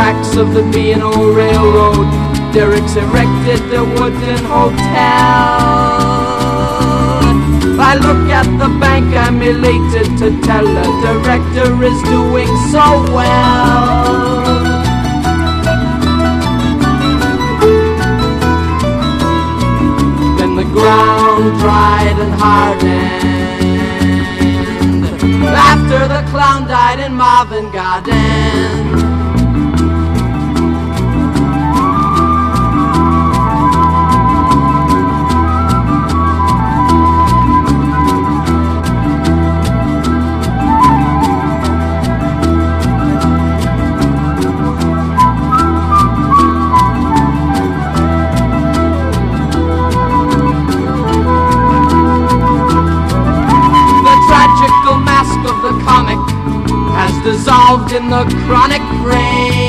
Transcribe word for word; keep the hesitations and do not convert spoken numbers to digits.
tracks of the B and O Railroad, Derrick's erected the wooden hotel. I look at the bank, I'm elated to tell the director is doing so well. Then the ground dried and hardened after the clown died in Marvin Garden.